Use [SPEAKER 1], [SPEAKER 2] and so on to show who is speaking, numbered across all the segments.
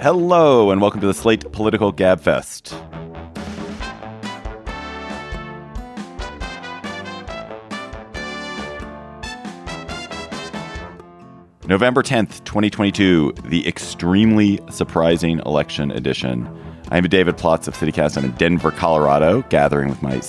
[SPEAKER 1] Hello, and welcome to the Slate Political Gabfest. November 10th, 2022, the extremely surprising election edition. I'm David Plotz of CityCast. I'm in Denver, Colorado, gathering with my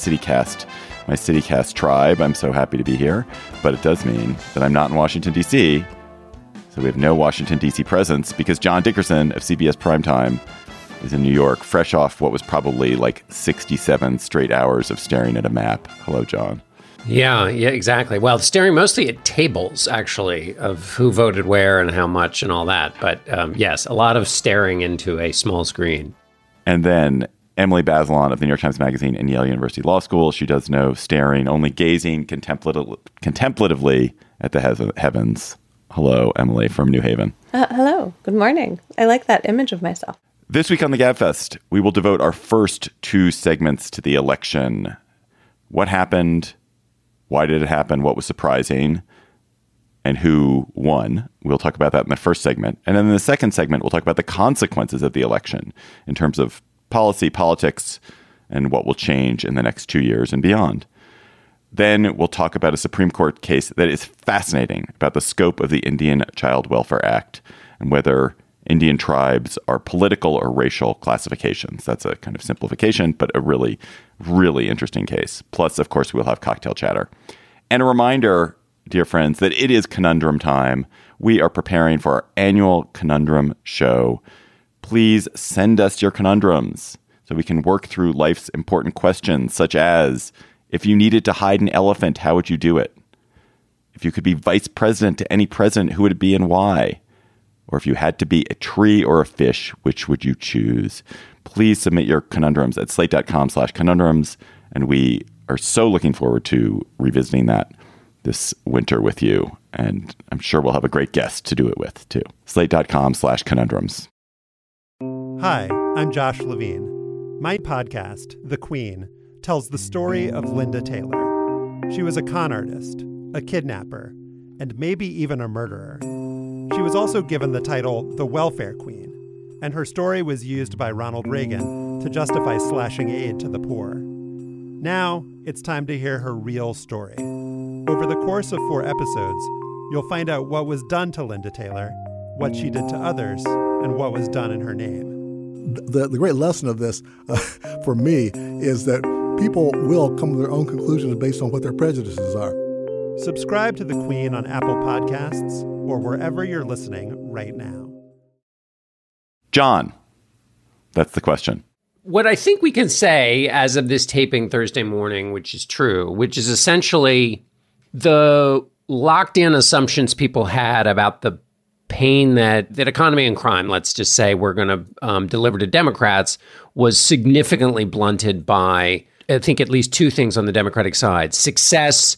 [SPEAKER 1] CityCast tribe. I'm so happy to be here, but it does mean that I'm not in Washington, D.C., so we have no Washington, D.C. presence because John Dickerson of CBS Primetime is in New York, fresh off what was probably like 67 straight hours of staring at a map. Hello, John.
[SPEAKER 2] Yeah, exactly. Well, staring mostly at tables, actually, of who voted where and how much and all that. But yes, a lot of staring into a small screen. And
[SPEAKER 1] then Emily Bazelon of the New York Times Magazine and Yale University Law School. She does no staring, only gazing contemplatively at the heavens. Hello, Emily from New Haven.
[SPEAKER 3] Hello. Good morning. I like that image of myself.
[SPEAKER 1] This week on the Gabfest, we will devote our first two segments to the election. What happened? Why did it happen? What was surprising? And who won? We'll talk about that in the first segment. And then in the second segment, we'll talk about the consequences of the election in terms of policy, politics, and what will change in the next 2 years and beyond. Then we'll talk about a Supreme Court case that is fascinating about the scope of the Indian Child Welfare Act and whether Indian tribes are political or racial classifications. That's a kind of simplification, but a really, really interesting case. Plus, of course, we'll have cocktail chatter. And a reminder, dear friends, that it is conundrum time. We are preparing for our annual conundrum show. Please send us your conundrums so we can work through life's important questions, such as, if you needed to hide an elephant, how would you do it? If you could be vice president to any president, who would it be and why? Or if you had to be a tree or a fish, which would you choose? Please submit your conundrums at slate.com/conundrums. And we are so looking forward to revisiting that this winter with you. And I'm sure we'll have a great guest to do it with, too. Slate.com/conundrums.
[SPEAKER 4] Hi, I'm Josh Levine. My podcast, The Queen, tells the story of Linda Taylor. She was a con artist, a kidnapper, and maybe even a murderer. She was also given the title the Welfare Queen, and her story was used by Ronald Reagan to justify slashing aid to the poor. Now, it's time to hear her real story. Over the course of 4 episodes, you'll find out what was done to Linda Taylor, what she did to others, and what was done in her name.
[SPEAKER 5] The great lesson of this, for me, is that people will come to their own conclusions based on what their prejudices are.
[SPEAKER 4] Subscribe to The Queen on Apple Podcasts or wherever you're listening right now.
[SPEAKER 1] John, that's the question.
[SPEAKER 2] What I think we can say as of this taping Thursday morning, which is true, which is essentially the locked-in assumptions people had about the pain that economy and crime, let's just say, we're going to deliver to Democrats, was significantly blunted by, I think, at least 2 things on the Democratic side. Success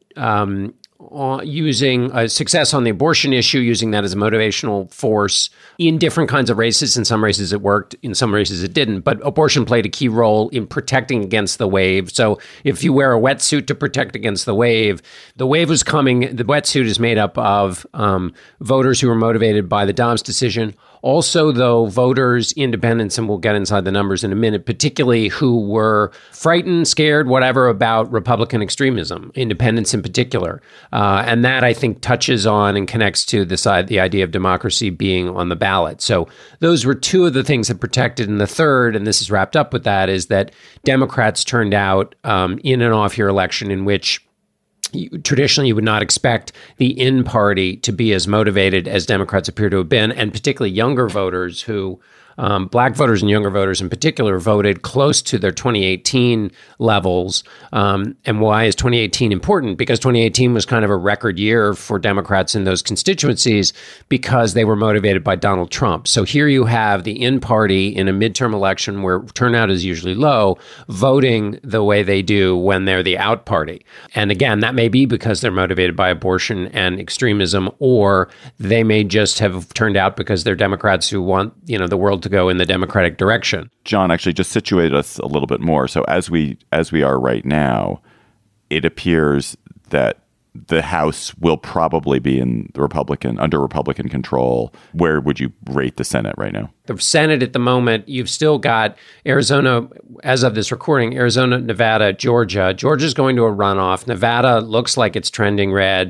[SPEAKER 2] using success on the abortion issue, using that as a motivational force in different kinds of races. In some races it worked, in some races it didn't. But abortion played a key role in protecting against the wave. So if you wear a wetsuit to protect against the wave was coming. The wetsuit is made up of voters who were motivated by the Dobbs decision. Also, though, voters, independents, and we'll get inside the numbers in a minute, particularly who were frightened, scared, whatever, about Republican extremism, independents in particular. And that, I think, touches on and connects to the idea of democracy being on the ballot. So those were 2 of the things that protected. And the third, and this is wrapped up with that, is that Democrats turned out in an off-year election in which traditionally, you would not expect the in-party to be as motivated as Democrats appear to have been, and particularly younger voters who Black voters and younger voters in particular voted close to their 2018 levels. And why is 2018 important? Because 2018 was kind of a record year for Democrats in those constituencies because they were motivated by Donald Trump. So here you have the in-party in a midterm election where turnout is usually low, voting the way they do when they're the out party. And again, that may be because they're motivated by abortion and extremism, or they may just have turned out because they're Democrats who want, the world to go in the Democratic direction.
[SPEAKER 1] John, actually just situate us a little bit more. So as we are right now, it appears that the House will probably be in the under Republican control. Where would you rate the Senate right now?
[SPEAKER 2] The Senate at the moment, you've still got Arizona, as of this recording, Arizona, Nevada, Georgia. Georgia's going to a runoff. Nevada looks like it's trending red.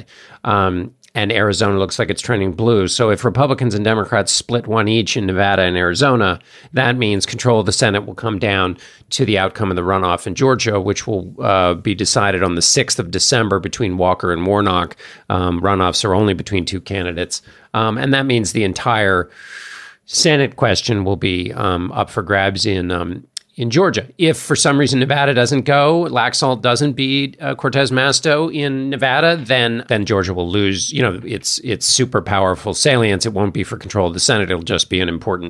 [SPEAKER 2] And Arizona looks like it's trending blue. So if Republicans and Democrats split one each in Nevada and Arizona, that means control of the Senate will come down to the outcome of the runoff in Georgia, which will be decided on the 6th of December between Walker and Warnock. Runoffs are only between two candidates. And that means the entire Senate question will be up for grabs in Georgia. If for some reason Nevada doesn't go, Laxalt doesn't beat Cortez Masto in Nevada, then Georgia will lose, its super powerful salience. It won't be for control of the Senate. It'll just be an important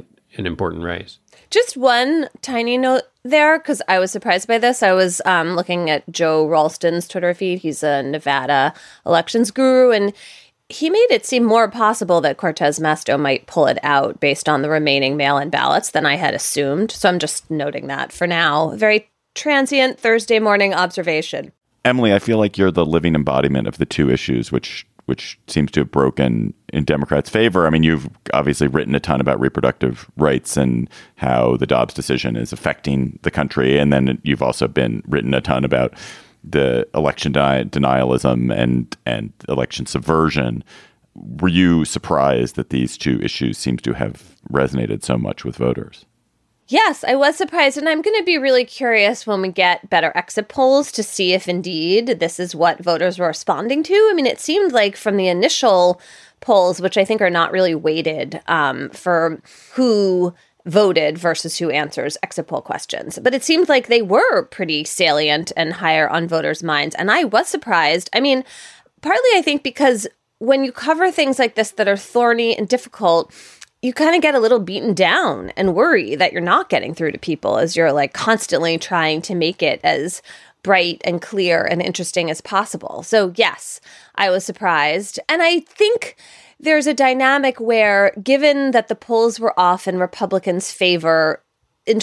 [SPEAKER 2] race.
[SPEAKER 3] Just one tiny note there, because I was surprised by this. I was looking at Joe Ralston's Twitter feed. He's a Nevada elections guru, and he made it seem more possible that Cortez Masto might pull it out based on the remaining mail-in ballots than I had assumed. So I'm just noting that for now. Very transient Thursday morning observation.
[SPEAKER 1] Emily, I feel like you're the living embodiment of the two issues, which seems to have broken in Democrats' favor. I mean, you've obviously written a ton about reproductive rights and how the Dobbs decision is affecting the country. And then you've also written a ton about the election denialism and election subversion. Were you surprised that these two issues seem to have resonated so much with voters?
[SPEAKER 3] Yes, I was surprised. And I'm going to be really curious when we get better exit polls to see if indeed this is what voters were responding to. I mean, it seemed like from the initial polls, which I think are not really weighted for who voted versus who answers exit poll questions. But it seemed like they were pretty salient and higher on voters' minds. And I was surprised. I mean, partly I think because when you cover things like this that are thorny and difficult, you kind of get a little beaten down and worry that you're not getting through to people as you're like constantly trying to make it as bright and clear and interesting as possible. So yes, I was surprised. And I think there's a dynamic where, given that the polls were off in Republicans' favor in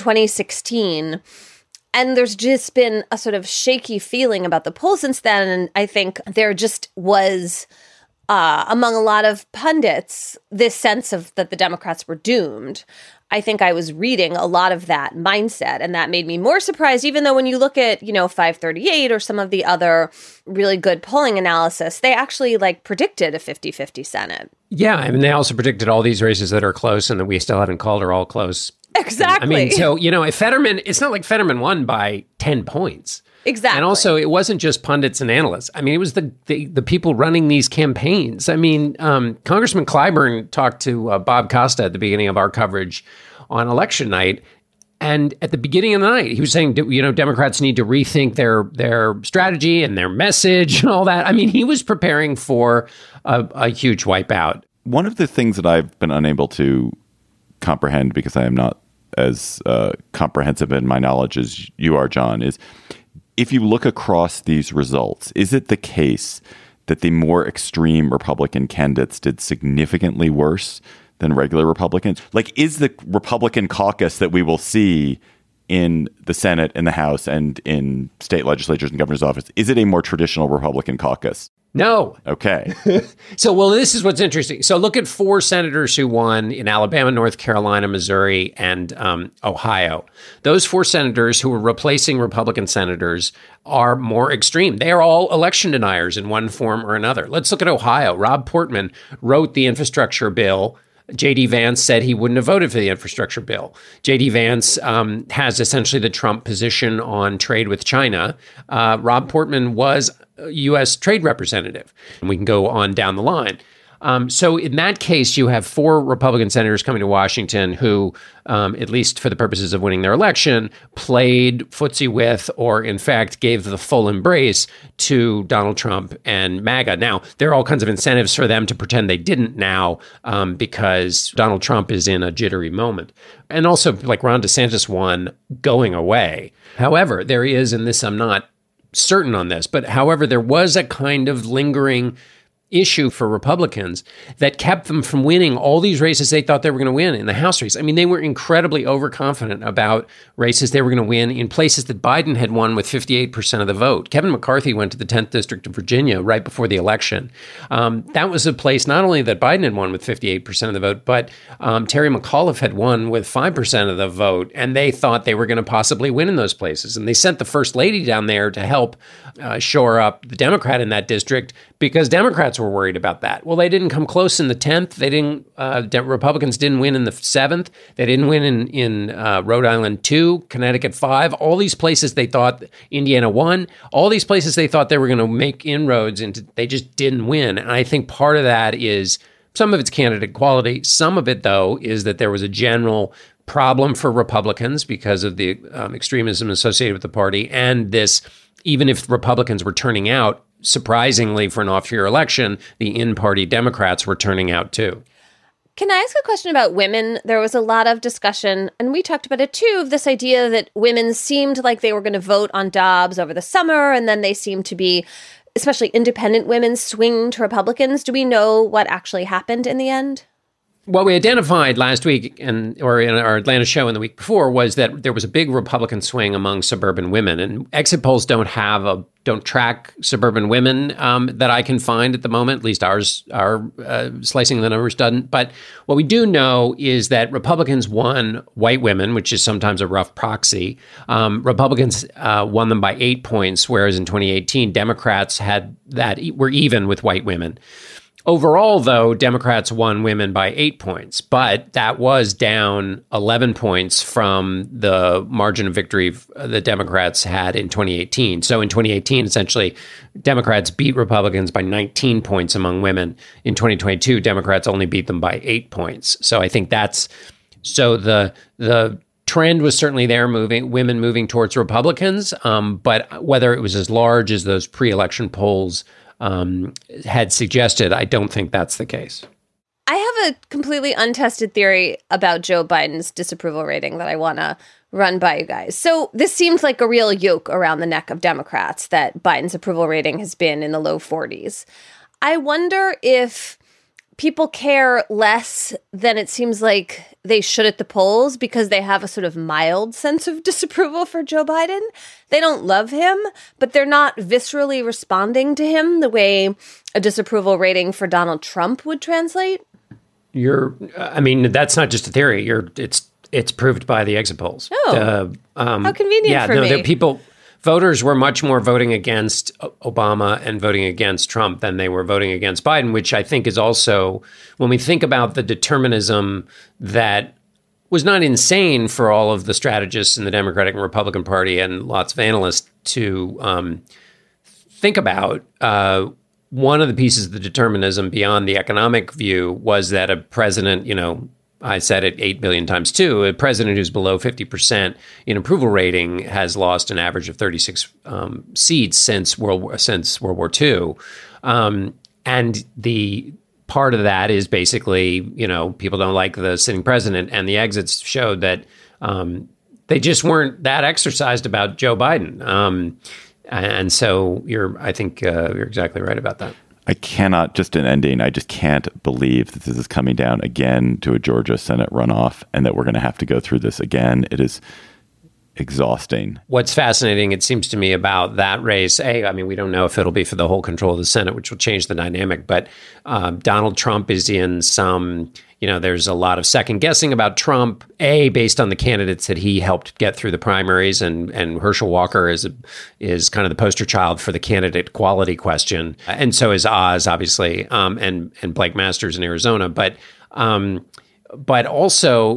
[SPEAKER 3] 2016, and there's just been a sort of shaky feeling about the polls since then, and I think there just was, among a lot of pundits, this sense of that the Democrats were doomed. I think I was reading a lot of that mindset, and that made me more surprised, even though when you look at, 538 or some of the other really good polling analysis, they actually predicted a 50-50 Senate.
[SPEAKER 2] Yeah, I mean, they also predicted all these races that are close and that we still haven't called are all close.
[SPEAKER 3] Exactly.
[SPEAKER 2] I mean, so, if Fetterman, it's not like Fetterman won by 10 points.
[SPEAKER 3] Exactly.
[SPEAKER 2] And also, it wasn't just pundits and analysts. I mean, it was the people running these campaigns. I mean, Congressman Clyburn talked to Bob Costa at the beginning of our coverage on election night. And at the beginning of the night, he was saying, Democrats need to rethink their strategy and their message and all that. I mean, he was preparing for a huge wipeout.
[SPEAKER 1] One of the things that I've been unable to comprehend, because I am not as comprehensive in my knowledge as you are, John, is if you look across these results, is it the case that the more extreme Republican candidates did significantly worse than regular Republicans? Is the Republican caucus that we will see in the Senate, in the House, and in state legislatures and governor's office, is it a more traditional Republican caucus?
[SPEAKER 2] No.
[SPEAKER 1] Okay.
[SPEAKER 2] So, this is what's interesting. So look at 4 senators who won in Alabama, North Carolina, Missouri, and Ohio. Those 4 senators who were replacing Republican senators are more extreme. They are all election deniers in one form or another. Let's look at Ohio. Rob Portman wrote the infrastructure bill. J.D. Vance said he wouldn't have voted for the infrastructure bill. J.D. Vance has essentially the Trump position on trade with China. Rob Portman was a U.S. trade representative, and we can go on down the line. So in that case, you have 4 Republican senators coming to Washington who, at least for the purposes of winning their election, played footsie with, or in fact gave the full embrace to Donald Trump and MAGA. Now, there are all kinds of incentives for them to pretend they didn't now, because Donald Trump is in a jittery moment. And also, Ron DeSantis won going away. However, there is, and this I'm not certain on this, but however, there was a kind of lingering issue for Republicans that kept them from winning all these races they thought they were going to win in the House race. I mean, they were incredibly overconfident about races they were going to win in places that Biden had won with 58% of the vote. Kevin McCarthy went to the 10th District of Virginia right before the election. That was a place not only that Biden had won with 58% of the vote, but Terry McAuliffe had won with 5% of the vote, and they thought they were going to possibly win in those places. And they sent the First Lady down there to help shore up the Democrat in that district because Democrats were worried about that. Well, they didn't come close in the 10th. They didn't. Republicans didn't win in the 7th. They didn't win in Rhode Island 2, Connecticut 5. All these places they thought, Indiana 1. All these places they thought they were going to make inroads into, they just didn't win. And I think part of that is some of it's candidate quality. Some of it, though, is that there was a general problem for Republicans because of the extremism associated with the party, and this. Even if Republicans were turning out, surprisingly for an off-year election, the in-party Democrats were turning out too.
[SPEAKER 3] Can I ask a question about women? There was a lot of discussion, and we talked about it too, of this idea that women seemed like they were going to vote on Dobbs over the summer, and then they seemed to be, especially independent women, swing to Republicans. Do we know what actually happened in the end?
[SPEAKER 2] What we identified last week or in our Atlanta show in the week before was that there was a big Republican swing among suburban women, and exit polls don't track suburban women that I can find at the moment. At least ours, our slicing the numbers doesn't. But what we do know is that Republicans won white women, which is sometimes a rough proxy. Republicans won them by 8 points, whereas in 2018 Democrats were even with white women. Overall, though, Democrats won women by 8 points, but that was down 11 points from the margin of victory the Democrats had in 2018. So in 2018, essentially, Democrats beat Republicans by 19 points among women. In 2022, Democrats only beat them by 8 points. So I think the trend was certainly there, women moving towards Republicans, but whether it was as large as those pre-election polls had suggested, I don't think that's the case.
[SPEAKER 3] I have a completely untested theory about Joe Biden's disapproval rating that I want to run by you guys. So this seems like a real yoke around the neck of Democrats that Biden's approval rating has been in the low 40s. I wonder if people care less than it seems like they should at the polls because they have a sort of mild sense of disapproval for Joe Biden. They don't love him, but they're not viscerally responding to him the way a disapproval rating for Donald Trump would translate.
[SPEAKER 2] That's not just a theory. It's proved by the exit polls.
[SPEAKER 3] Oh, how convenient for me.
[SPEAKER 2] Voters were much more voting against Obama and voting against Trump than they were voting against Biden, which I think is also, when we think about the determinism that was not insane for all of the strategists in the Democratic and Republican Party and lots of analysts to think about, one of the pieces of the determinism beyond the economic view was that a president, I said it 8 billion times too. A president who's below 50% in approval rating has lost an average of 36 seats since World War II. And the part of that is basically, people don't like the sitting president. And the exits showed that they just weren't that exercised about Joe Biden. And so I think you're exactly right about that.
[SPEAKER 1] I cannot, just an ending, I just can't believe that this is coming down again to a Georgia Senate runoff and that we're going to have to go through this again. It is exhausting.
[SPEAKER 2] What's fascinating, it seems to me, about that race, we don't know if it'll be for the whole control of the Senate, which will change the dynamic, but Donald Trump is in some, there's a lot of second guessing about Trump, based on the candidates that he helped get through the primaries, and Herschel Walker is kind of the poster child for the candidate quality question. And so is Oz, obviously, and Blake Masters in Arizona. But also,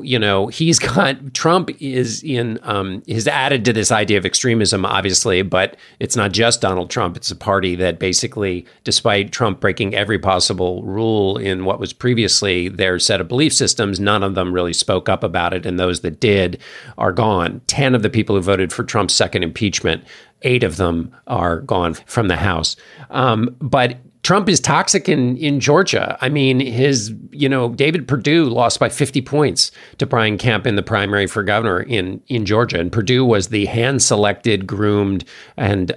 [SPEAKER 2] Trump is has added to this idea of extremism, obviously, but it's not just Donald Trump. It's a party that basically, despite Trump breaking every possible rule in what was previously their set of belief systems, none of them really spoke up about it. And those that did are gone. 10 of the people who voted for Trump's second impeachment, 8 of them are gone from the House. But Trump is toxic in Georgia. I mean, David Perdue lost by 50 points to Brian Kemp in the primary for governor in Georgia. And Perdue was the hand-selected, groomed, and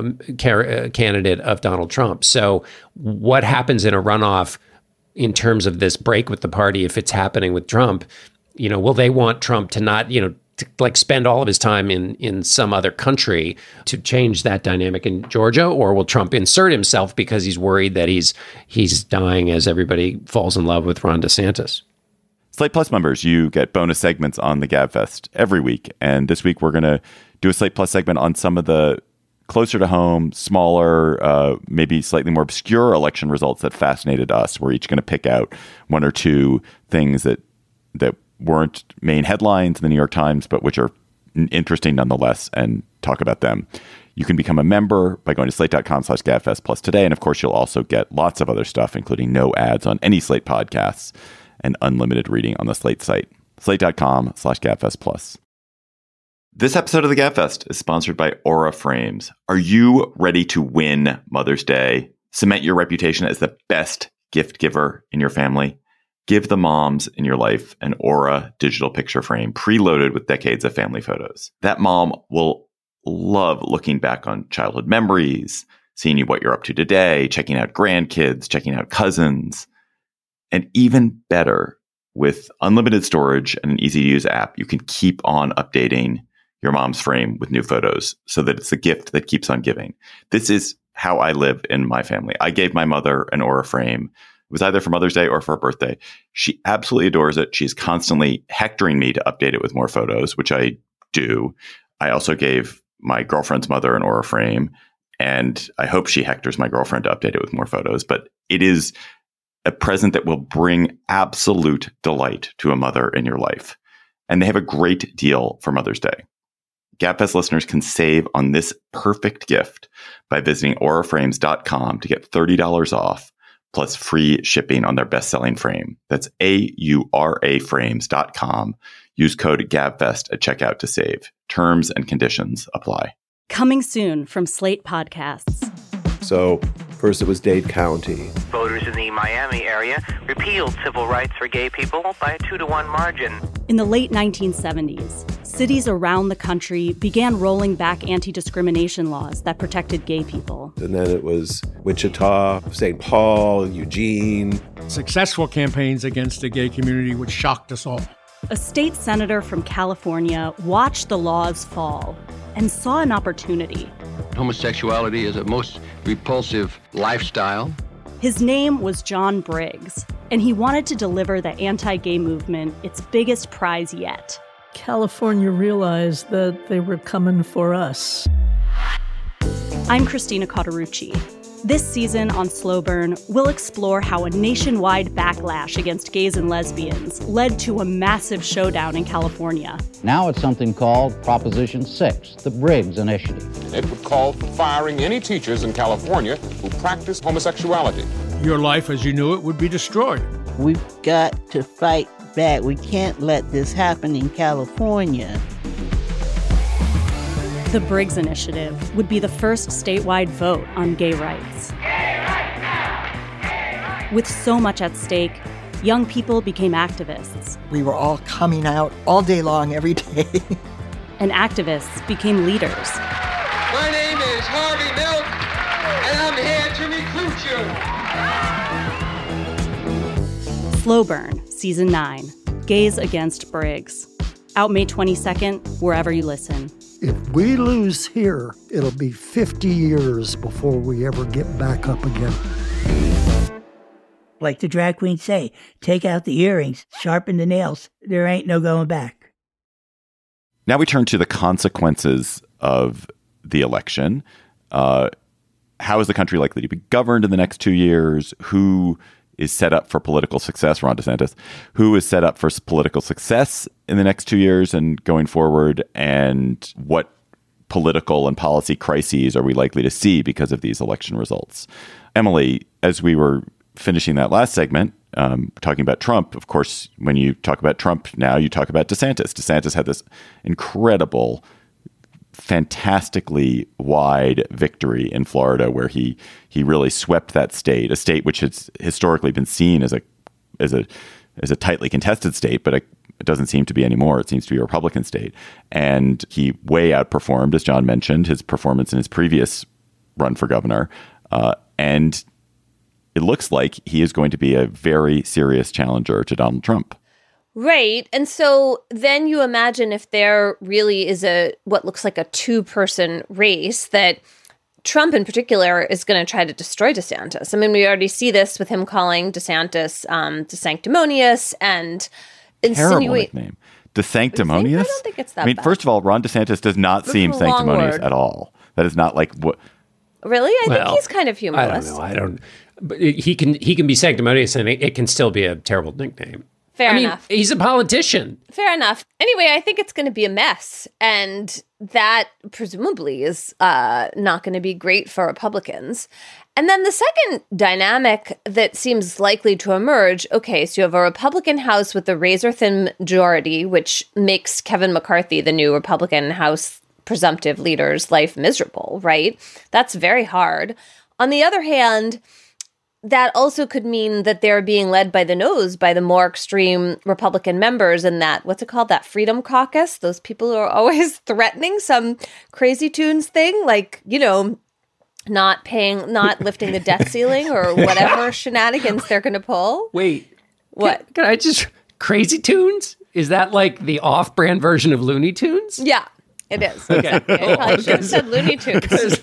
[SPEAKER 2] candidate of Donald Trump. So what happens in a runoff in terms of this break with the party, if it's happening with Trump, will they want Trump to not, to spend all of his time in some other country to change that dynamic in Georgia? Or will Trump insert himself because he's worried that he's dying as everybody falls in love with Ron DeSantis?
[SPEAKER 1] Slate Plus members, you get bonus segments on the GabFest every week. And this week, we're going to do a Slate Plus segment on some of the closer to home, smaller, maybe slightly more obscure election results that fascinated us. We're each going to pick out one or two things that weren't main headlines in the New York Times, but which are interesting nonetheless, and talk about them. You can become a member by going to slate.com/GabFest Plus today. And of course, you'll also get lots of other stuff, including no ads on any Slate podcasts and unlimited reading on the Slate site, slate.com/GabFest Plus. This episode of the GabFest is sponsored by Aura Frames. Are you ready to win Mother's Day? Cement your reputation as the best gift giver in your family? Give the moms in your life an Aura digital picture frame preloaded with decades of family photos. That mom will love looking back on childhood memories, seeing what you're up to today, checking out grandkids, checking out cousins. And even better, with unlimited storage and an easy-to-use app, you can keep on updating your mom's frame with new photos so that it's a gift that keeps on giving. This is how I live in my family. I gave my mother an Aura frame. It was either for Mother's Day or for her birthday. She absolutely adores it. She's constantly hectoring me to update it with more photos, which I do. I also gave my girlfriend's mother an Aura frame, and I hope she hectors my girlfriend to update it with more photos. But it is a present that will bring absolute delight to a mother in your life. And they have a great deal for Mother's Day. GabFest listeners can save on this perfect gift by visiting auraframes.com to get $30 off plus free shipping on their best-selling frame. That's auraframes.com. Use code GabFest at checkout to save. Terms and conditions apply.
[SPEAKER 6] Coming soon from Slate Podcasts.
[SPEAKER 7] So first it was Dade County.
[SPEAKER 8] Voters in the Miami area repealed civil rights for gay people by a 2-to-1 margin.
[SPEAKER 6] In the late 1970s, cities around the country began rolling back anti-discrimination laws that protected gay people.
[SPEAKER 7] And then it was Wichita, St. Paul, Eugene.
[SPEAKER 9] Successful campaigns against the gay community, which shocked us all.
[SPEAKER 6] A state senator from California watched the laws fall and saw an opportunity.
[SPEAKER 10] Homosexuality is a most repulsive lifestyle.
[SPEAKER 6] His name was John Briggs, and he wanted to deliver the anti-gay movement its biggest prize yet.
[SPEAKER 11] California realized that they were coming for us.
[SPEAKER 6] I'm Christina Cauterucci. This season on Slow Burn, we'll explore how a nationwide backlash against gays and lesbians led to a massive showdown in California.
[SPEAKER 12] Now it's something called Proposition 6, the Briggs Initiative.
[SPEAKER 13] It would call for firing any teachers in California who practice homosexuality.
[SPEAKER 9] Your life as you knew it would be destroyed.
[SPEAKER 14] We've got to fight back. We can't let this happen in California.
[SPEAKER 6] The Briggs Initiative would be the first statewide vote on gay rights.
[SPEAKER 15] Gay rights now! Gay rights!
[SPEAKER 6] With so much at stake, young people became activists.
[SPEAKER 16] We were all coming out all day long, every day.
[SPEAKER 6] And activists became leaders.
[SPEAKER 17] My name is Harvey Milk, and I'm here to recruit you.
[SPEAKER 6] Slow Burn, Season 9, Gays Against Briggs. Out May 22nd, wherever you listen.
[SPEAKER 18] If we lose here, it'll be 50 years before we ever get back up again.
[SPEAKER 19] Like the drag queens say, take out the earrings, sharpen the nails. There ain't no going back.
[SPEAKER 1] Now we turn to the consequences of the election. How is the country likely to be governed in the next 2 years? Who is set up for political success? Ron DeSantis. Who is set up for political success in the next 2 years and going forward? And what political and policy crises are we likely to see because of these election results? Emily, as we were finishing that last segment, talking about Trump, of course, when you talk about Trump now, you talk about DeSantis. DeSantis had this incredible fantastically wide victory in Florida, where he really swept that state, a state which has historically been seen as a tightly contested state, but it doesn't seem to be anymore. It seems to be a Republican state. And he way outperformed, as John mentioned, his performance in his previous run for governor. And it looks like he is going to be a very serious challenger to Donald Trump.
[SPEAKER 3] Right. And so then you imagine if there really is what looks like a two-person race, that Trump in particular is going to try to destroy DeSantis. I mean, we already see this with him calling DeSantis DeSanctimonious and insinuate
[SPEAKER 1] name. DeSanctimonious?
[SPEAKER 3] I don't think it's that bad.
[SPEAKER 1] First of all, Ron DeSantis does not seem sanctimonious at all. That is not like what.
[SPEAKER 3] Really? I think he's kind of humorless.
[SPEAKER 2] I don't know. But he can be sanctimonious, and it can still be a terrible nickname.
[SPEAKER 3] Fair enough.
[SPEAKER 2] He's a politician.
[SPEAKER 3] Fair enough. Anyway, I think it's going to be a mess. And that presumably is not going to be great for Republicans. And then the second dynamic that seems likely to emerge, okay, so you have a Republican House with a razor-thin majority, which makes Kevin McCarthy, the new Republican House presumptive leader's life miserable, right? That's very hard. On the other hand, that also could mean that they're being led by the nose by the more extreme Republican members in that, what's it called, that Freedom Caucus? Those people who are always threatening some Crazy Tunes thing, like, not lifting the debt ceiling or whatever shenanigans they're going to pull.
[SPEAKER 2] Wait.
[SPEAKER 3] What?
[SPEAKER 2] Can I just... Crazy Tunes? Is that like the off-brand version of Looney Tunes?
[SPEAKER 3] Yeah. It is.
[SPEAKER 2] Okay.
[SPEAKER 3] Exactly. I probably should have said Looney Tunes.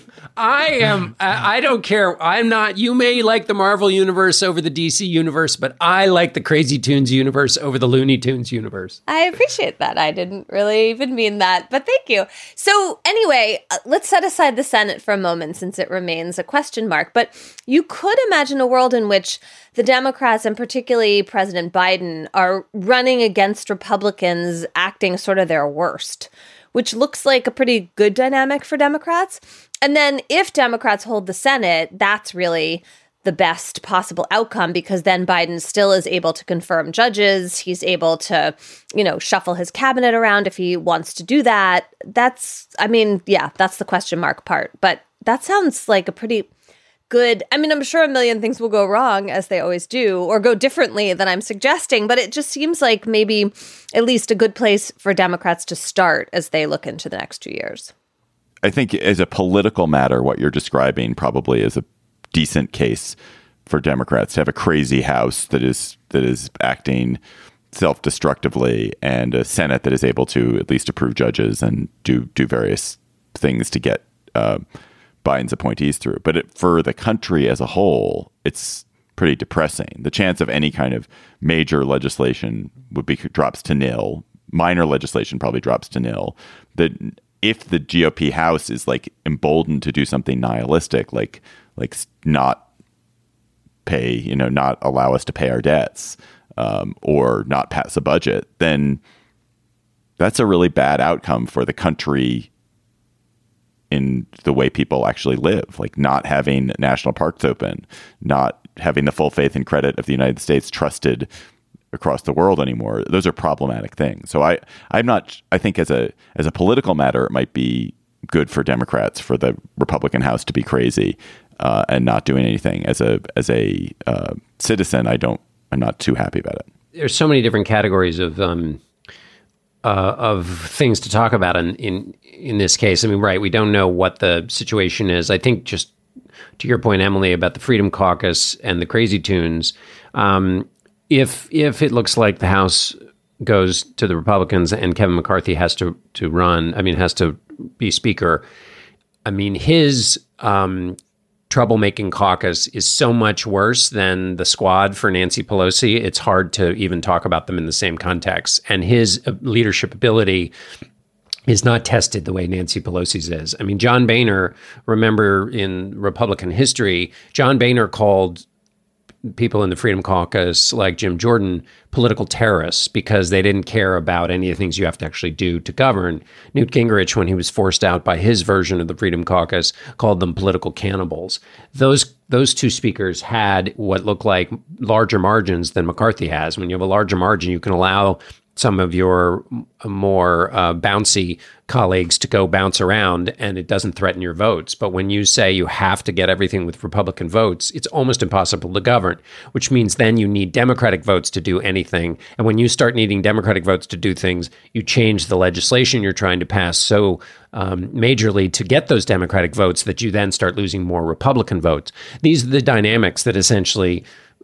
[SPEAKER 2] I don't care. I'm not, you may like the Marvel universe over the DC universe, but I like the Crazy Tunes universe over the Looney Tunes universe.
[SPEAKER 3] I appreciate that. I didn't really even mean that, but thank you. So anyway, let's set aside the Senate for a moment since it remains a question mark. But you could imagine a world in which the Democrats, and particularly President Biden, are running against Republicans acting sort of their worst, which looks like a pretty good dynamic for Democrats. And then if Democrats hold the Senate, that's really the best possible outcome, because then Biden still is able to confirm judges. He's able to, shuffle his cabinet around if he wants to do that. That's the question mark part. But that sounds like a pretty good, I'm sure a million things will go wrong, as they always do, or go differently than I'm suggesting, but it just seems like maybe at least a good place for Democrats to start as they look into the next 2 years.
[SPEAKER 1] I think as a political matter, what you're describing probably is a decent case for Democrats to have a crazy House that is acting self-destructively, and a Senate that is able to at least approve judges and do various things to get Biden's appointees through. But for the country as a whole, it's pretty depressing. The chance of any kind of major legislation drops to nil. Minor legislation probably drops to nil. If the GOP House is like emboldened to do something nihilistic, like not pay, not allow us to pay our debts, or not pass a budget, then that's a really bad outcome for the country in the way people actually live, like not having national parks open, not having the full faith and credit of the United States trusted across the world anymore. Those are problematic things. So I think as a political matter, it might be good for Democrats for the Republican House to be crazy and not doing anything. As a citizen, I'm not too happy about it.
[SPEAKER 2] There's so many different categories of things to talk about in this case. Right, we don't know what the situation is. I think, just to your point, Emily, about the Freedom Caucus and the Crazy Tunes, if it looks like the House goes to the Republicans and Kevin McCarthy has to be Speaker, his troublemaking caucus is so much worse than the squad for Nancy Pelosi. It's hard to even talk about them in the same context. And his leadership ability is not tested the way Nancy Pelosi's is. John Boehner, remember in Republican history, John Boehner called people in the Freedom Caucus, like Jim Jordan, political terrorists because they didn't care about any of the things you have to actually do to govern. Newt Gingrich, when he was forced out by his version of the Freedom Caucus, called them political cannibals. Those two speakers had what looked like larger margins than McCarthy has. When you have a larger margin, you can allow some of your more bouncy colleagues to go bounce around, and it doesn't threaten your votes. But when you say you have to get everything with Republican votes, it's almost impossible to govern, which means then you need Democratic votes to do anything. And when you start needing Democratic votes to do things, you change the legislation you're trying to pass so majorly to get those Democratic votes that you then start losing more Republican votes. These are the dynamics that essentially,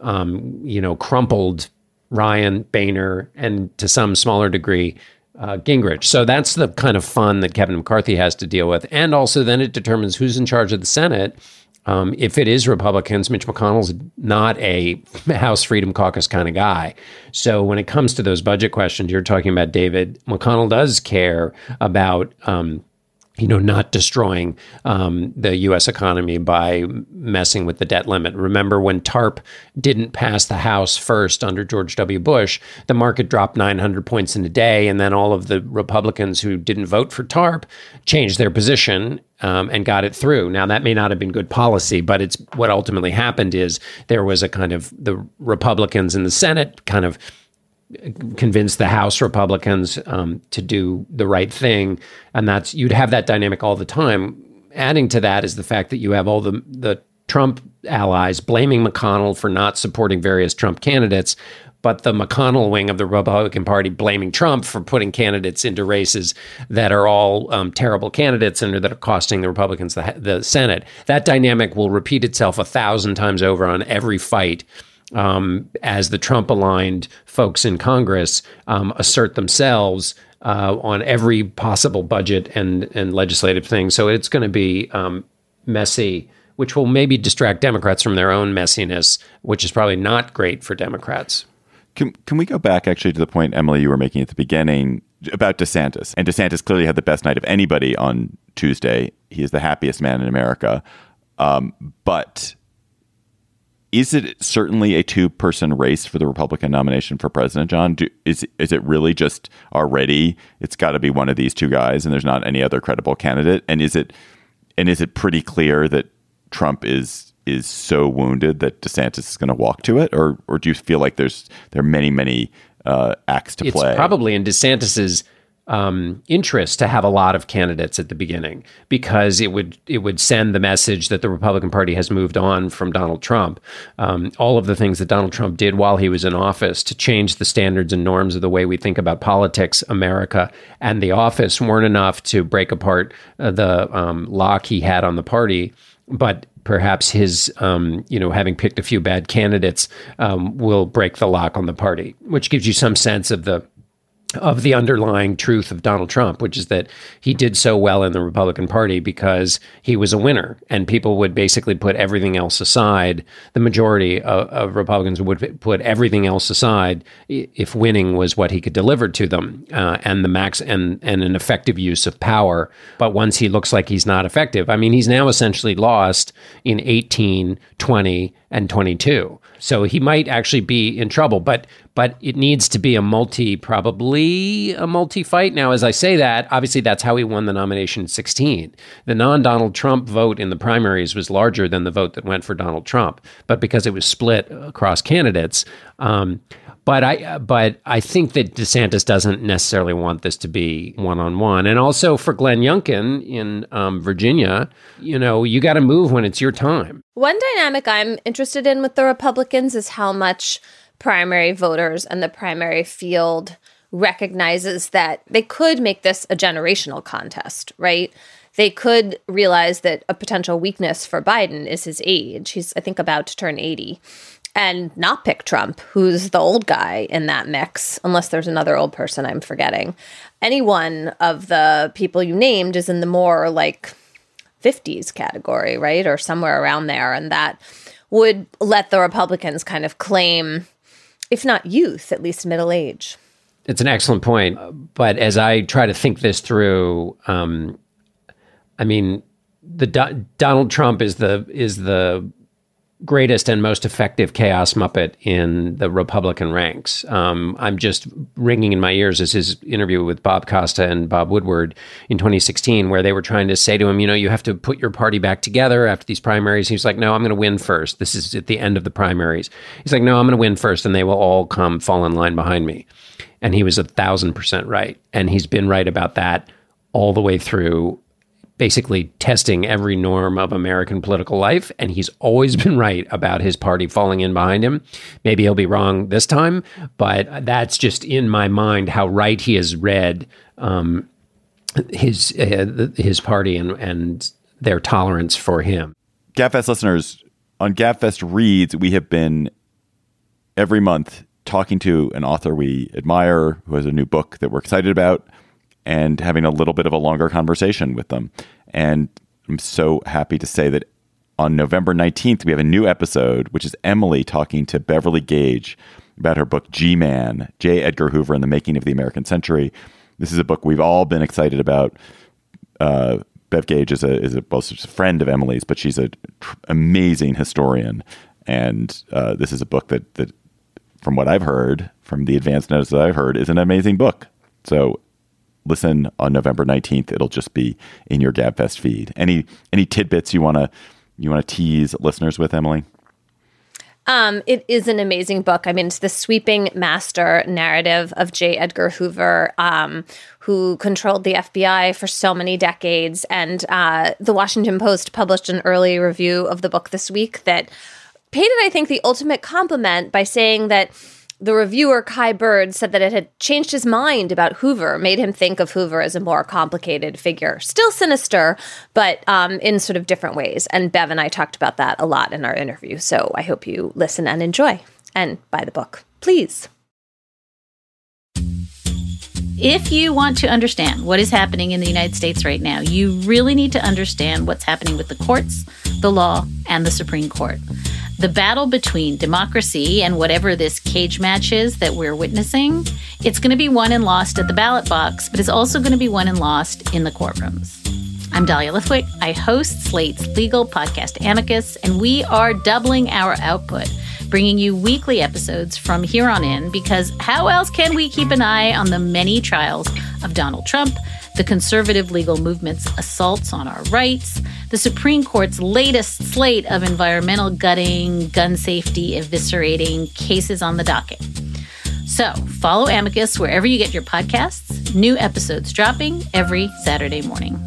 [SPEAKER 2] crumpled Ryan, Boehner, and to some smaller degree, Gingrich. So that's the kind of fun that Kevin McCarthy has to deal with. And also then it determines who's in charge of the Senate. If it is Republicans, Mitch McConnell's not a House Freedom Caucus kind of guy. So when it comes to those budget questions you're talking about, David, McConnell does care about not destroying the U.S. economy by messing with the debt limit. Remember when TARP didn't pass the House first under George W. Bush, the market dropped 900 points in a day, and then all of the Republicans who didn't vote for TARP changed their position and got it through. Now, that may not have been good policy, but it's what ultimately happened is there was a kind of the Republicans in the Senate kind of convince the House Republicans to do the right thing. And that's, you'd have that dynamic all the time. Adding to that is the fact that you have all the Trump allies blaming McConnell for not supporting various Trump candidates, but the McConnell wing of the Republican Party blaming Trump for putting candidates into races that are all terrible candidates and that are costing the Republicans the Senate. That dynamic will repeat itself 1,000 times over on every fight as the Trump-aligned folks in Congress assert themselves on every possible budget and legislative thing. So it's going to be messy, which will maybe distract Democrats from their own messiness, which is probably not great for Democrats.
[SPEAKER 1] Can we go back actually to the point, Emily, you were making at the beginning about DeSantis? And DeSantis clearly had the best night of anybody on Tuesday. He is the happiest man in America. But is it certainly a two-person race for the Republican nomination for president, John? Is it really just already it's got to be one of these two guys and there's not any other credible candidate? And is it pretty clear that Trump is so wounded that DeSantis is going to walk to it? Or do you feel like there are many acts to play?
[SPEAKER 2] It's probably in DeSantis's interest to have a lot of candidates at the beginning, because it would send the message that the Republican Party has moved on from Donald Trump. All of the things that Donald Trump did while he was in office to change the standards and norms of the way we think about politics, America, and the office weren't enough to break apart the lock he had on the party. But perhaps his, having picked a few bad candidates will break the lock on the party, which gives you some sense of the underlying truth of Donald Trump, which is that he did so well in the Republican Party because he was a winner, and people would basically put everything else aside. The majority of Republicans would put everything else aside if winning was what he could deliver to them, and the max and an effective use of power. But once he looks like he's not effective, I mean, he's now essentially lost in 18, 20, and 22. So he might actually be in trouble, but it needs to be a multi-fight. Now, as I say that, obviously that's how he won the nomination in 2016. The non-Donald Trump vote in the primaries was larger than the vote that went for Donald Trump, but because it was split across candidates. But I think that DeSantis doesn't necessarily want this to be one-on-one. And also for Glenn Youngkin in Virginia, you got to move when it's your time.
[SPEAKER 3] One dynamic I'm interested in with the Republicans is how much primary voters and the primary field recognizes that they could make this a generational contest, right? They could realize that a potential weakness for Biden is his age. He's, I think, about to turn 80. And not pick Trump, who's the old guy in that mix, unless there's another old person I'm forgetting. Any one of the people you named is in the more like 50s category, right? Or somewhere around there. And that would let the Republicans kind of claim, if not youth, at least middle age.
[SPEAKER 2] It's an excellent point. But as I try to think this through, Donald Trump is the greatest and most effective chaos Muppet in the Republican ranks. I'm just ringing in my ears as his interview with Bob Costa and Bob Woodward in 2016, where they were trying to say to him, you have to put your party back together after these primaries. He's like, no, I'm going to win first. This is at the end of the primaries. He's like, no, I'm going to win first, and they will all fall in line behind me. And he was 1,000% right. And he's been right about that all the way through, basically testing every norm of American political life. And he's always been right about his party falling in behind him. Maybe he'll be wrong this time, but that's just in my mind how right he has read his party and their tolerance for him.
[SPEAKER 1] GabFest listeners, on GabFest Reads, we have been every month talking to an author we admire who has a new book that we're excited about, and having a little bit of a longer conversation with them. And I'm so happy to say that on November 19th, we have a new episode, which is Emily talking to Beverly Gage about her book, G-Man, J. Edgar Hoover and the Making of the American Century. This is a book we've all been excited about. Bev Gage is a friend of Emily's, but she's an amazing historian. And this is a book that, from what I've heard, from the advanced notice that I've heard, is an amazing book. So listen on November 19th. It'll just be in your GabFest feed. Any tidbits you want to tease listeners with, Emily?
[SPEAKER 3] It is an amazing book. I mean, it's the sweeping master narrative of J. Edgar Hoover, who controlled the FBI for so many decades. And the Washington Post published an early review of the book this week that paid it, I think, the ultimate compliment by saying that the reviewer, Kai Bird, said that it had changed his mind about Hoover, made him think of Hoover as a more complicated figure. Still sinister, but in sort of different ways. And Bev and I talked about that a lot in our interview. So I hope you listen and enjoy and buy the book, please.
[SPEAKER 20] If you want to understand what is happening in the United States right now, you really need to understand what's happening with the courts, the law, and the Supreme Court. The battle between democracy and whatever this cage match is that we're witnessing, it's going to be won and lost at the ballot box, but it's also going to be won and lost in the courtrooms. I'm Dahlia Lithwick. I host Slate's legal podcast Amicus, and we are doubling our output, bringing you weekly episodes from here on in, because how else can we keep an eye on the many trials of Donald Trump, the conservative legal movement's assaults on our rights, the Supreme Court's latest slate of environmental gutting, gun safety eviscerating cases on the docket. So follow Amicus wherever you get your podcasts. New episodes dropping every Saturday morning.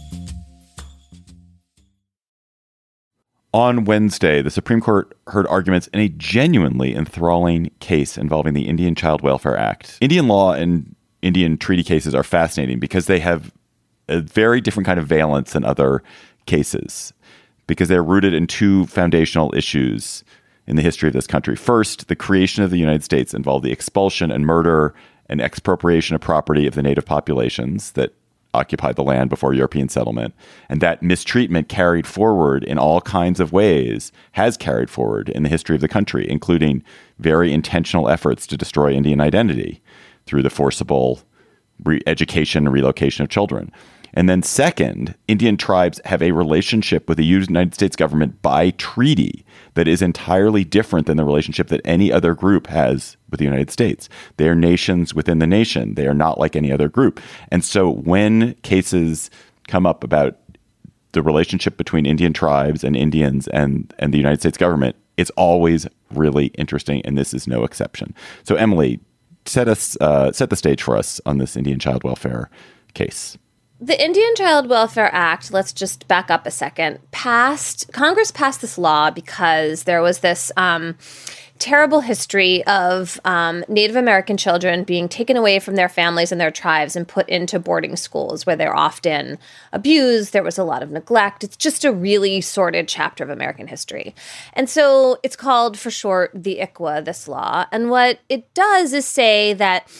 [SPEAKER 1] On Wednesday, the Supreme Court heard arguments in a genuinely enthralling case involving the Indian Child Welfare Act. Indian law and Indian treaty cases are fascinating because they have a very different kind of valence than other cases, because they're rooted in two foundational issues in the history of this country. First, the creation of the United States involved the expulsion and murder and expropriation of property of the native populations that occupied the land before European settlement. And that mistreatment carried forward in all kinds of ways, has carried forward in the history of the country, including very intentional efforts to destroy Indian identity through the forcible education and relocation of children. And then second, Indian tribes have a relationship with the United States government by treaty that is entirely different than the relationship that any other group has with the United States. They are nations within the nation. They are not like any other group. And so when cases come up about the relationship between Indian tribes and Indians and the United States government, it's always really interesting. And this is no exception. So Emily, set the stage for us on this Indian child welfare case.
[SPEAKER 3] The Indian Child Welfare Act, let's just back up a second, Congress passed this law because there was this terrible history of Native American children being taken away from their families and their tribes and put into boarding schools where they're often abused. There was a lot of neglect. It's just a really sordid chapter of American history. And so it's called, for short, the ICWA, this law. And what it does is say that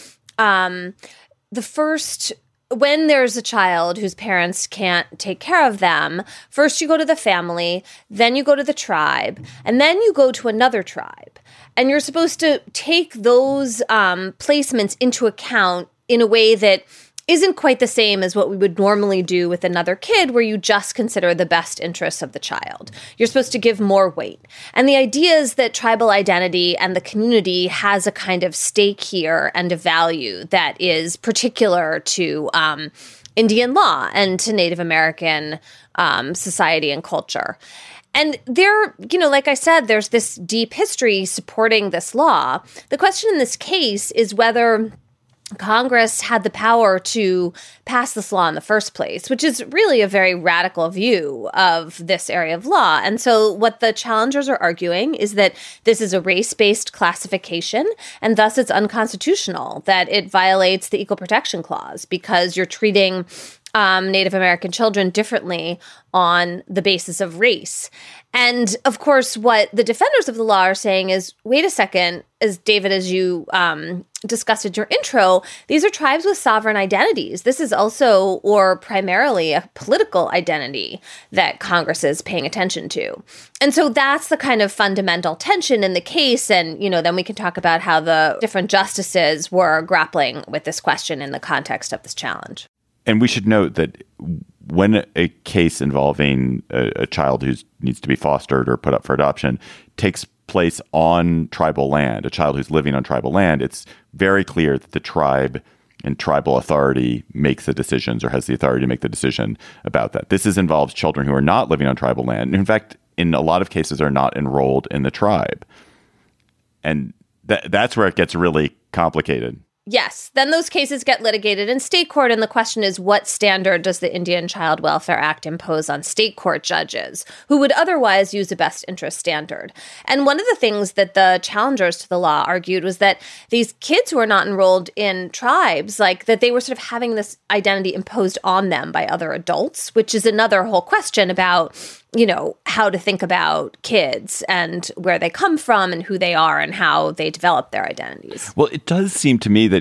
[SPEAKER 3] when there's a child whose parents can't take care of them, first you go to the family, then you go to the tribe, and then you go to another tribe. And you're supposed to take those placements into account in a way that isn't quite the same as what we would normally do with another kid, where you just consider the best interests of the child. You're supposed to give more weight. And the idea is that tribal identity and the community has a kind of stake here and a value that is particular to Indian law and to Native American society and culture. And there, like I said, there's this deep history supporting this law. The question in this case is whether Congress had the power to pass this law in the first place, which is really a very radical view of this area of law. And so what the challengers are arguing is that this is a race-based classification, and thus it's unconstitutional, that it violates the Equal Protection Clause because you're treating Native American children differently on the basis of race. And of course, what the defenders of the law are saying is, wait a second, as David, as you discussed in your intro, these are tribes with sovereign identities. This is also, or primarily, a political identity that Congress is paying attention to. And so that's the kind of fundamental tension in the case. And, then we can talk about how the different justices were grappling with this question in the context of this challenge.
[SPEAKER 1] And we should note that when a case involving a child who needs to be fostered or put up for adoption takes place on tribal land, a child who's living on tribal land, it's very clear that the tribe and tribal authority makes the decisions or has the authority to make the decision about that. This involves children who are not living on tribal land. In fact, in a lot of cases, are not enrolled in the tribe. And that's where it gets really complicated.
[SPEAKER 3] Yes, then those cases get litigated in state court, and the question is, what standard does the Indian Child Welfare Act impose on state court judges who would otherwise use a best interest standard? And one of the things that the challengers to the law argued was that these kids who are not enrolled in tribes, like that they were sort of having this identity imposed on them by other adults, which is another whole question about how to think about kids and where they come from and who they are and how they develop their identities.
[SPEAKER 1] Well, it does seem to me that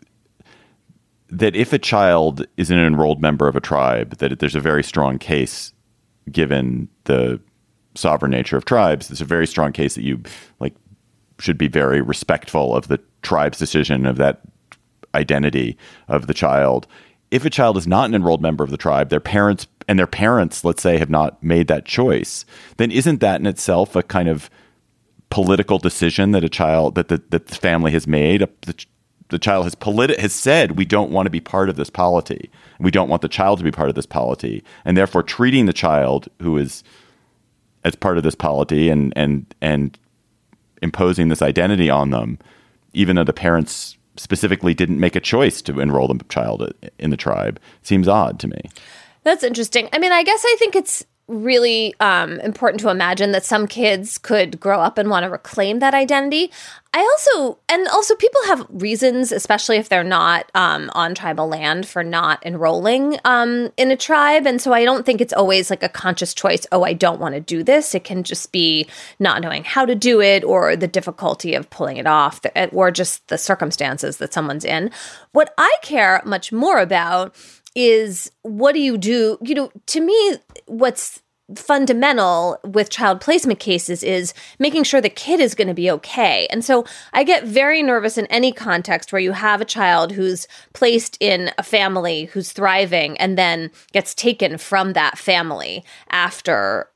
[SPEAKER 1] if a child is an enrolled member of a tribe, that there's a very strong case, given the sovereign nature of tribes, there's a very strong case that you should be very respectful of the tribe's decision of that identity of the child. If a child is not an enrolled member of the tribe, their parents, let's say, have not made that choice, then isn't that in itself a kind of political decision that the family has made? The child has said, we don't want to be part of this polity. We don't want the child to be part of this polity. And therefore treating the child who is as part of this polity and imposing this identity on them, even though the parents specifically didn't make a choice to enroll the child in the tribe, seems odd to me. That's
[SPEAKER 3] interesting. I mean, I guess I think it's really important to imagine that some kids could grow up and want to reclaim that identity. Also people have reasons, especially if they're not on tribal land, for not enrolling in a tribe. And so I don't think it's always like a conscious choice, I don't want to do this. It can just be not knowing how to do it, or the difficulty of pulling it off, or just the circumstances that someone's in. What I care much more about is, what do you do? To me, what's fundamental with child placement cases is making sure the kid is going to be okay. And so I get very nervous in any context where you have a child who's placed in a family who's thriving and then gets taken from that family after,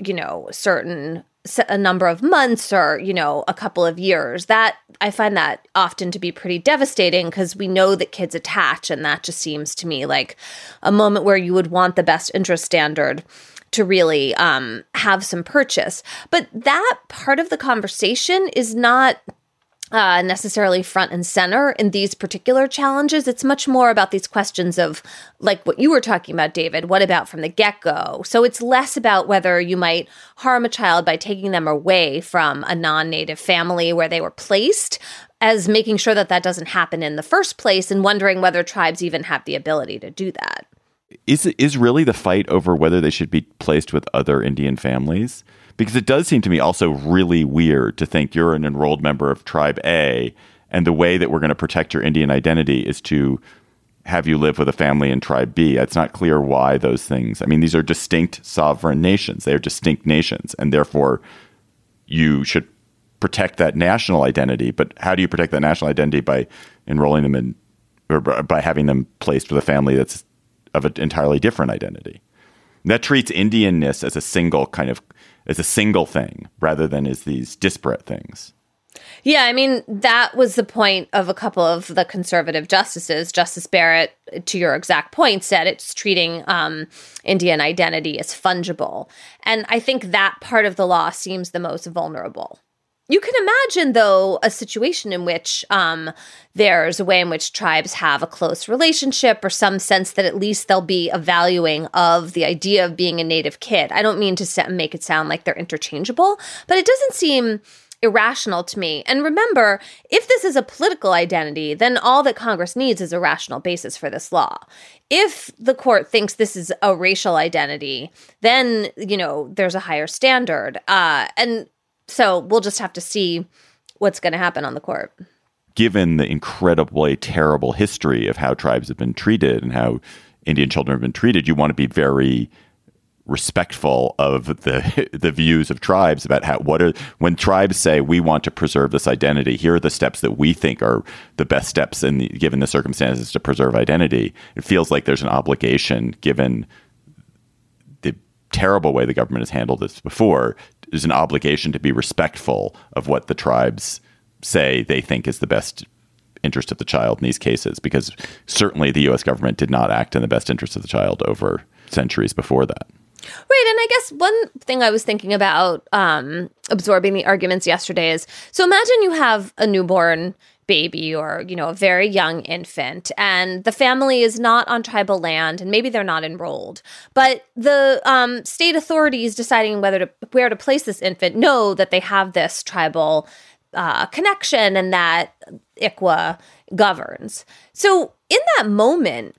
[SPEAKER 3] a number of months or, a couple of years. That I find that often to be pretty devastating, because we know that kids attach, and that just seems to me like a moment where you would want the best interest standard to really have some purchase. But that part of the conversation is not necessarily front and center in these particular challenges. It's much more about these questions of, like what you were talking about, David, what about from the get-go? So it's less about whether you might harm a child by taking them away from a non-native family where they were placed, as making sure that that doesn't happen in the first place, and wondering whether tribes even have the ability to do that.
[SPEAKER 1] Is really the fight over whether they should be placed with other Indian families? Because it does seem to me also really weird to think you're an enrolled member of Tribe A, and the way that we're going to protect your Indian identity is to have you live with a family in Tribe B. It's not clear why those things. I mean, these are distinct sovereign nations. They are distinct nations, and therefore you should protect that national identity. But how do you protect that national identity by enrolling them in or by having them placed with a family that's of an entirely different identity. That treats Indianness as a single thing rather than as these disparate things.
[SPEAKER 3] Yeah, I mean, that was the point of a couple of the conservative justices. Justice Barrett, to your exact point, said it's treating Indian identity as fungible. And I think that part of the law seems the most vulnerable. You can imagine, though, a situation in which there's a way in which tribes have a close relationship or some sense that at least there'll be a valuing of the idea of being a Native kid. I don't mean to make it sound like they're interchangeable, but it doesn't seem irrational to me. And remember, if this is a political identity, then all that Congress needs is a rational basis for this law. If the court thinks this is a racial identity, then, there's a higher standard. And so we'll just have to see what's going to happen on the court.
[SPEAKER 1] Given the incredibly terrible history of how tribes have been treated and how Indian children have been treated, you want to be very respectful of the views of tribes about when tribes say we want to preserve this identity, here are the steps that we think are the best steps given the circumstances to preserve identity. It feels like there's an obligation, given the terrible way the government has handled this before, there's an obligation to be respectful of what the tribes say they think is the best interest of the child in these cases, because certainly the U.S. government did not act in the best interest of the child over centuries before that.
[SPEAKER 3] Right. And I guess one thing I was thinking about absorbing the arguments yesterday is, so imagine you have a newborn baby or, a very young infant, and the family is not on tribal land and maybe they're not enrolled. But the state authorities deciding where to place this infant know that they have this tribal connection and that ICWA governs. So in that moment,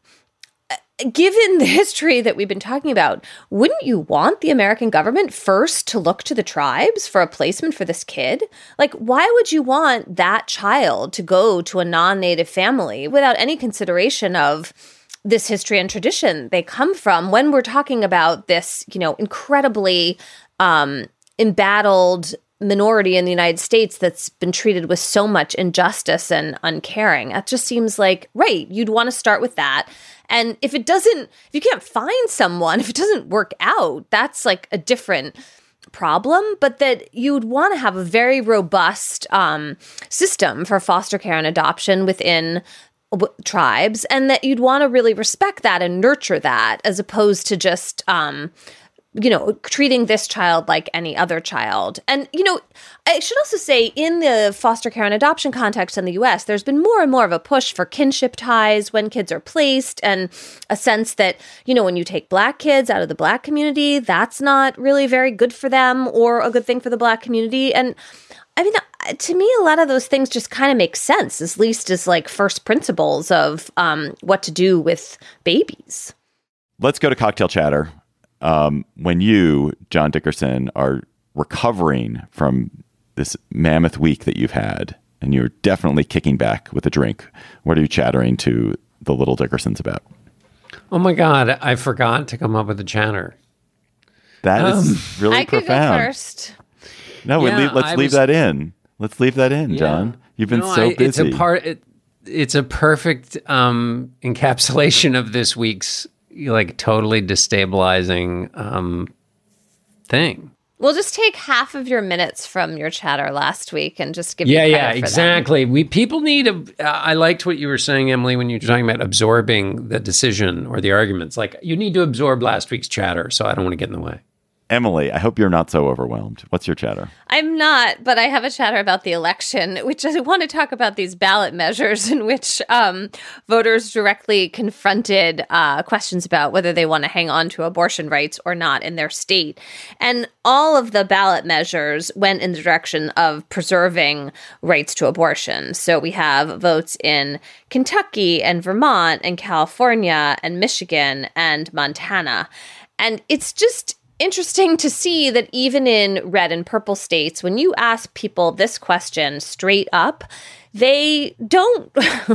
[SPEAKER 3] given the history that we've been talking about, wouldn't you want the American government first to look to the tribes for a placement for this kid? Like, why would you want that child to go to a non-Native family without any consideration of this history and tradition they come from when we're talking about this, incredibly embattled minority in the United States that's been treated with so much injustice and uncaring? That just seems like, right, you'd want to start with that. And if you can't find someone, if it doesn't work out, that's like a different problem. But that you would want to have a very robust system for foster care and adoption within tribes, and that you'd want to really respect that and nurture that, as opposed to just treating this child like any other child. And, I should also say, in the foster care and adoption context in the U.S., there's been more and more of a push for kinship ties when kids are placed, and a sense that, when you take Black kids out of the Black community, that's not really very good for them or a good thing for the Black community. And I mean, to me, a lot of those things just kind of make sense, at least as like first principles of what to do with babies.
[SPEAKER 1] Let's go to cocktail chatter. When you, John Dickerson, are recovering from this mammoth week that you've had, and you're definitely kicking back with a drink, what are you chattering to the little Dickersons about?
[SPEAKER 2] Oh my God, I forgot to come up with a chatter.
[SPEAKER 1] That is really profound.
[SPEAKER 3] I could go first.
[SPEAKER 1] No, let's leave that in. Let's leave that in, John. You've been so busy.
[SPEAKER 2] It's a perfect encapsulation of this week's totally destabilizing thing.
[SPEAKER 3] We'll just take half of your minutes from your chatter last week and just give you credit for
[SPEAKER 2] exactly. People need I liked what you were saying, Emily, when you were talking about absorbing the decision or the arguments. Like, you need to absorb last week's chatter, so I don't want to get in the way.
[SPEAKER 1] Emily, I hope you're not so overwhelmed. What's your chatter?
[SPEAKER 3] I'm not, but I have a chatter about the election, which I want to talk about these ballot measures in which voters directly confronted questions about whether they want to hang on to abortion rights or not in their state. And all of the ballot measures went in the direction of preserving rights to abortion. So we have votes in Kentucky and Vermont and California and Michigan and Montana. And it's just interesting to see that even in red and purple states, when you ask people this question straight up, they don't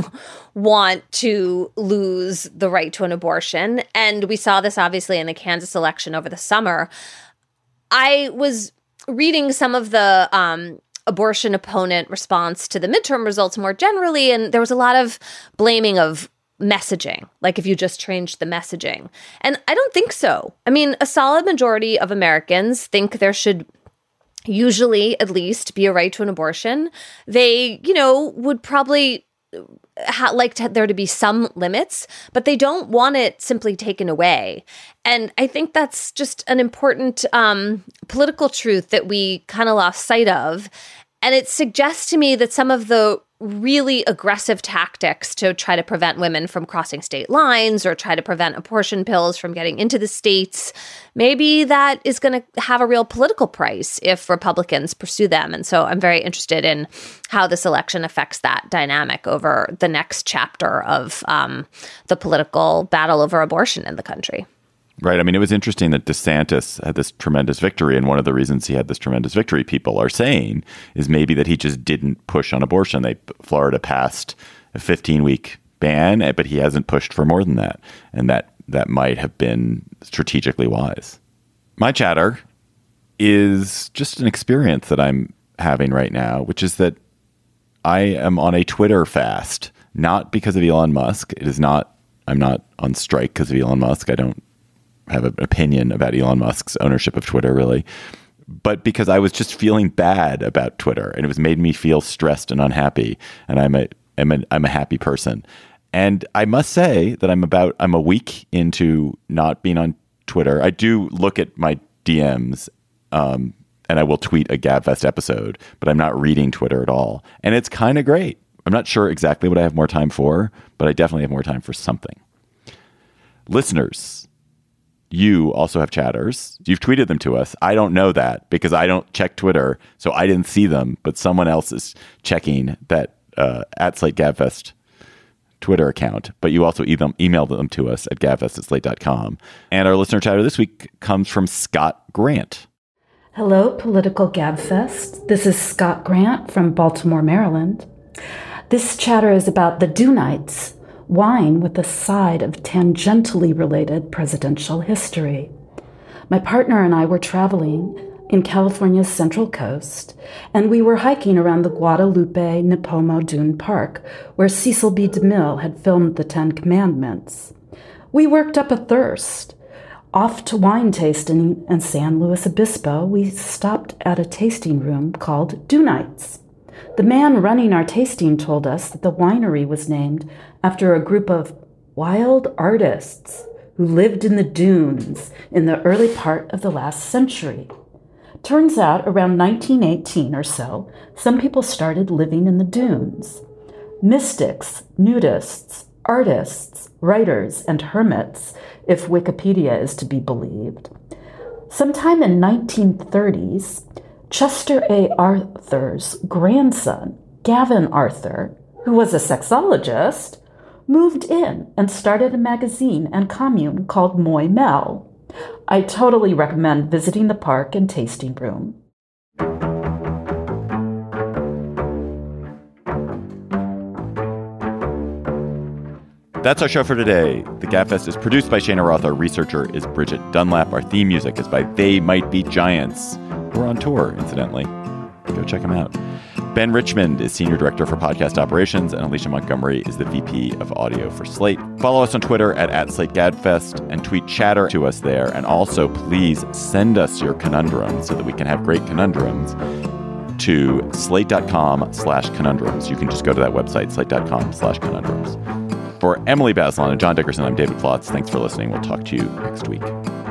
[SPEAKER 3] want to lose the right to an abortion. And we saw this obviously in the Kansas election over the summer. I was reading some of the abortion opponent response to the midterm results more generally. And there was a lot of blaming of messaging, like if you just changed the messaging. And I don't think so. I mean, a solid majority of Americans think there should usually at least be a right to an abortion. They, would probably like there to be some limits, but they don't want it simply taken away. And I think that's just an important political truth that we kind of lost sight of. And it suggests to me that some of the really aggressive tactics to try to prevent women from crossing state lines or try to prevent abortion pills from getting into the states, maybe that is going to have a real political price if Republicans pursue them. And so I'm very interested in how this election affects that dynamic over the next chapter of the political battle over abortion in the country.
[SPEAKER 1] Right. I mean, it was interesting that DeSantis had this tremendous victory. And one of the reasons he had this tremendous victory, people are saying, is maybe that he just didn't push on abortion. Florida passed a 15-week ban, but he hasn't pushed for more than that. And that might have been strategically wise. My chatter is just an experience that I'm having right now, which is that I am on a Twitter fast, not because of Elon Musk. I'm not on strike because of Elon Musk. I don't have an opinion about Elon Musk's ownership of Twitter, really, but because I was just feeling bad about Twitter, and it was made me feel stressed and unhappy. And I'm a happy person, and I must say that I'm a week into not being on Twitter. I do look at my DMs, and I will tweet a GabFest episode, but I'm not reading Twitter at all, and it's kind of great. I'm not sure exactly what I have more time for, but I definitely have more time for something. Listeners, you also have chatters. You've tweeted them to us. I don't know that because I don't check Twitter, so I didn't see them. But someone else is checking that at Slate GabFest Twitter account. But you also emailed them to us at gabfest@slate.com. And our listener chatter this week comes from Scott Grant.
[SPEAKER 21] Hello, Political GabFest. This is Scott Grant from Baltimore, Maryland. This chatter is about the Do Nights, wine with a side of tangentially related presidential history. My partner and I were traveling in California's Central Coast, and we were hiking around the Guadalupe Nipomo Dune Park, where Cecil B. DeMille had filmed the Ten Commandments. We worked up a thirst. Off to wine tasting in San Luis Obispo, we stopped at a tasting room called Do Nights. The man running our tasting told us that the winery was named after a group of wild artists who lived in the dunes in the early part of the last century. Turns out, around 1918 or so, some people started living in the dunes. Mystics, nudists, artists, writers, and hermits, if Wikipedia is to be believed. Sometime in 1930s, Chester A. Arthur's grandson, Gavin Arthur, who was a sexologist, moved in and started a magazine and commune called Moy Mel. I totally recommend visiting the park and tasting room.
[SPEAKER 1] That's our show for today. The GabFest is produced by Shana Roth. Our researcher is Bridget Dunlap. Our theme music is by They Might Be Giants. We're on tour, incidentally. Go check them out. Ben Richmond is Senior Director for Podcast Operations, and Alicia Montgomery is the VP of Audio for Slate. Follow us on Twitter at @SlateGabFest and tweet chatter to us there. And also, please send us your conundrums so that we can have great conundrums to slate.com/conundrums. You can just go to that website, slate.com/conundrums. For Emily Bazelon and John Dickerson, I'm David Plotz. Thanks for listening. We'll talk to you next week.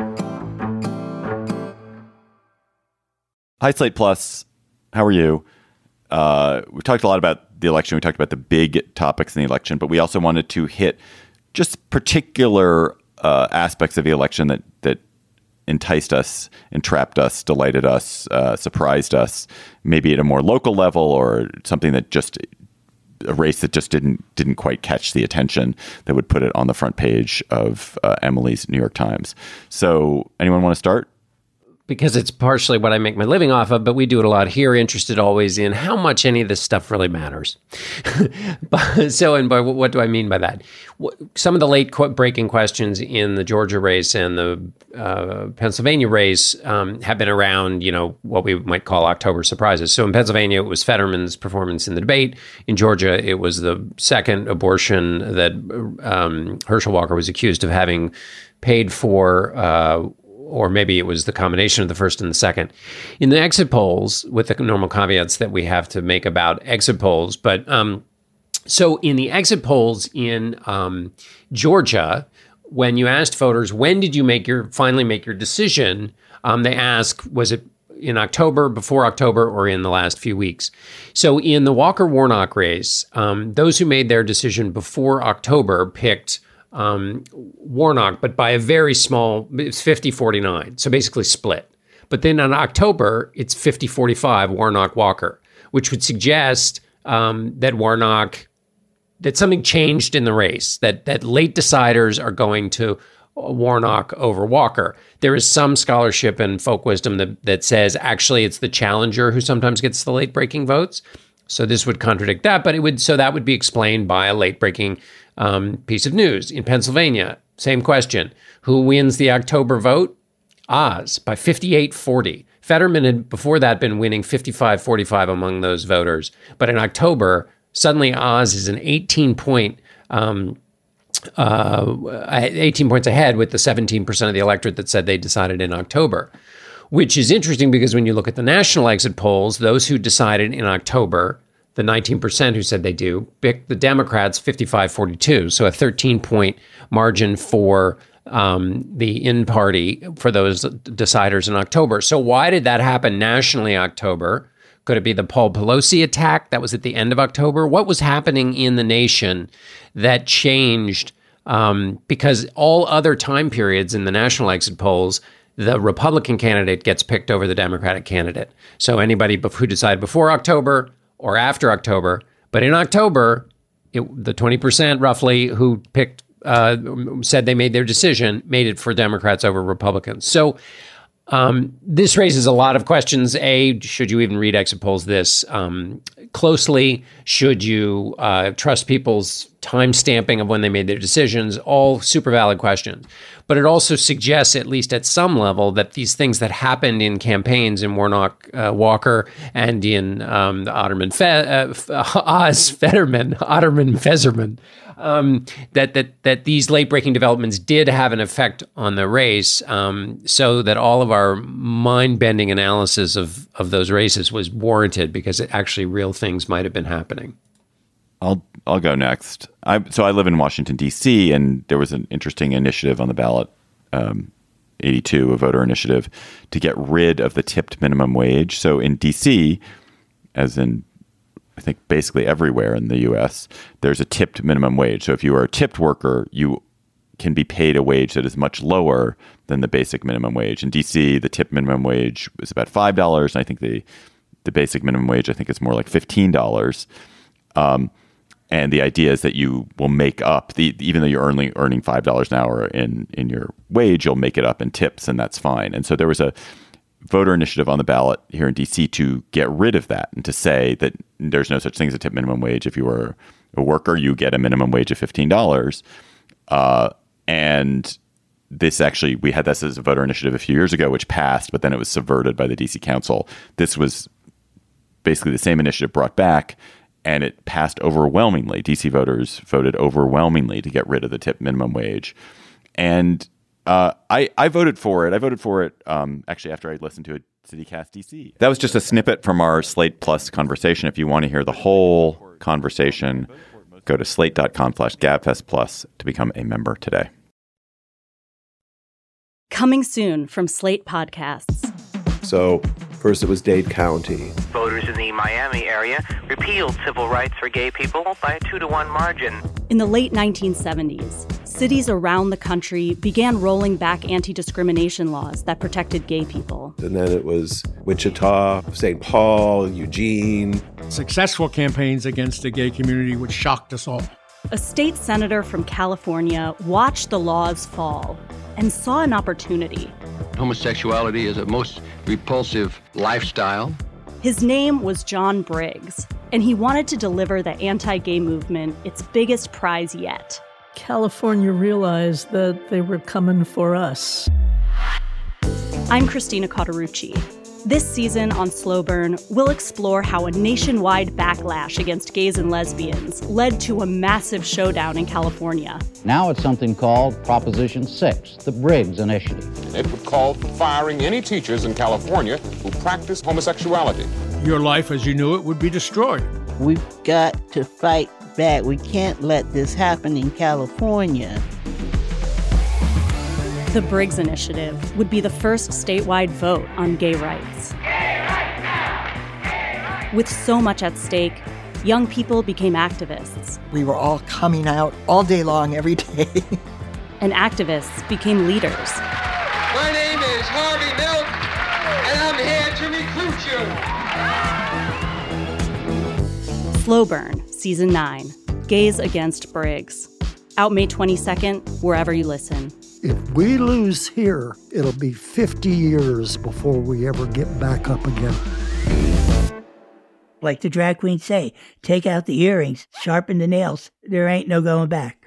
[SPEAKER 1] Hi, Slate Plus. How are you? We've talked a lot about the election. We talked about the big topics in the election, but we also wanted to hit just particular aspects of the election that enticed us, entrapped us, delighted us, surprised us, maybe at a more local level, or something that just a race that just didn't quite catch the attention that would put it on the front page of Emily's New York Times. So anyone want to start?
[SPEAKER 2] because it's partially what I make my living off of, but we do it a lot here, interested always in how much any of this stuff really matters. What do I mean by that? Some of the late breaking questions in the Georgia race and the Pennsylvania race have been around, what we might call October surprises. So in Pennsylvania, it was Fetterman's performance in the debate. In Georgia, it was the second abortion that Herschel Walker was accused of having paid for, or maybe it was the combination of the first and the second. In the exit polls, with the normal caveats that we have to make about exit polls, but so in the exit polls in Georgia, when you asked voters, when did you finally make your decision, they ask, was it in October, before October, or in the last few weeks? So in the Walker-Warnock race, those who made their decision before October picked Warnock, but by a very small, it's 50-49, so basically split. But then in October, it's 50-45 Warnock-Walker, which would suggest that something changed in the race, that late deciders are going to Warnock over Walker. There is some scholarship and folk wisdom that says actually it's the challenger who sometimes gets the late breaking votes. So this would contradict that, but that would be explained by a late breaking piece of news. In Pennsylvania, same question. Who wins the October vote? Oz by 58-40. Fetterman had before that been winning 55-45 among those voters. But in October, suddenly Oz is an 18 points ahead with the 17% of the electorate that said they decided in October, which is interesting because when you look at the national exit polls, those who decided in October, the 19% who said they do, picked the Democrats 55-42, so a 13-point margin for the in-party for those deciders in October. So why did that happen nationally in October? Could it be the Paul Pelosi attack that was at the end of October? What was happening in the nation that changed? Because all other time periods in the national exit polls, the Republican candidate gets picked over the Democratic candidate. So anybody who decided before October or after October, but in October, the 20% roughly who picked said they made their decision, made it for Democrats over Republicans. So this raises a lot of questions. A, should you even read exit polls this closely? Should you trust people's time stamping of when they made their decisions? All super valid questions. But it also suggests, at least at some level, that these things that happened in campaigns in Warnock, Walker, and in Otterman Fezerman, that these late-breaking developments did have an effect on the race, so that all of our mind-bending analysis of those races was warranted because actually real things might have been happening.
[SPEAKER 1] I'll go next. So I live in Washington, D.C., and there was an interesting initiative on the ballot, 82, a voter initiative, to get rid of the tipped minimum wage. So in D.C., as in I think basically everywhere in the U.S., there's a tipped minimum wage. So if you are a tipped worker, you can be paid a wage that is much lower than the basic minimum wage. In D.C., the tipped minimum wage was about $5, and I think the basic minimum wage, I think it's more like $15. And the idea is that you will make up even though you're earning $5 an hour in your wage, you'll make it up in tips, and that's fine. And so there was a voter initiative on the ballot here in D.C. to get rid of that and to say that there's no such thing as a tip minimum wage. If you are a worker, you get a minimum wage of $15. And this actually, we had this as a voter initiative a few years ago, which passed, but then it was subverted by the D.C. Council. This was basically the same initiative brought back, and it passed overwhelmingly. D.C. voters voted overwhelmingly to get rid of the tip minimum wage. And I voted for it. I voted for it actually after I listened to a CityCast DC. That was just a snippet from our Slate Plus conversation. If you want to hear the whole conversation, go to slate.com/gabfest plus to become a member today.
[SPEAKER 6] Coming soon from Slate Podcasts.
[SPEAKER 7] So first it was Dade County.
[SPEAKER 8] Voters in the Miami area repealed civil rights for gay people by a 2-to-1 margin.
[SPEAKER 6] In the late 1970s, cities around the country began rolling back anti-discrimination laws that protected gay people.
[SPEAKER 7] And then it was Wichita, St. Paul, Eugene.
[SPEAKER 9] Successful campaigns against the gay community, which shocked us all.
[SPEAKER 6] A state senator from California watched the laws fall and saw an opportunity.
[SPEAKER 10] Homosexuality is a most repulsive lifestyle.
[SPEAKER 6] His name was John Briggs, and he wanted to deliver the anti-gay movement its biggest prize yet.
[SPEAKER 11] California realized that they were coming for us.
[SPEAKER 6] I'm Christina Cauterucci. This season on Slow Burn, we'll explore how a nationwide backlash against gays and lesbians led to a massive showdown in California.
[SPEAKER 12] Now it's something called Proposition 6, the Briggs Initiative.
[SPEAKER 13] It would call for firing any teachers in California who practice homosexuality.
[SPEAKER 9] Your life as you knew it would be destroyed.
[SPEAKER 14] We've got to fight back. We can't let this happen in California.
[SPEAKER 6] The Briggs Initiative would be the first statewide vote on gay rights.
[SPEAKER 15] Gay rights now! Gay rights!
[SPEAKER 6] With so much at stake, young people became activists.
[SPEAKER 16] We were all coming out all day long, every day.
[SPEAKER 6] And activists became leaders.
[SPEAKER 17] My name is Harvey Milk, and I'm here to recruit you.
[SPEAKER 6] Slow Burn, Season 9, Gays Against Briggs. Out May 22nd, wherever you listen.
[SPEAKER 18] If we lose here, it'll be 50 years before we ever get back up again.
[SPEAKER 19] Like the drag queens say, take out the earrings, sharpen the nails. There ain't no going back.